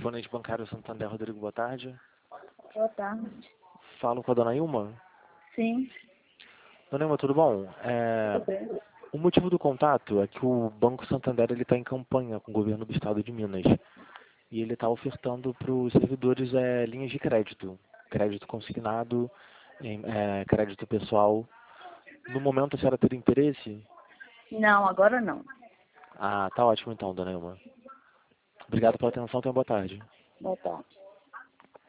Correspondente bancário Santander, Rodrigo, boa tarde. Boa tarde. Falo com a dona Ilma. Sim, Dona Ilma, tudo bom? tudo bem. O motivo do contato é que o Banco Santander está em campanha com o governo do estado de Minas. E ele está ofertando para os servidores linhas de crédito. Crédito consignado, crédito pessoal. No momento, a senhora teria interesse? Não, agora não. Ah, tá ótimo então, dona Ilma. Obrigado pela atenção, tenha boa tarde. Boa tarde.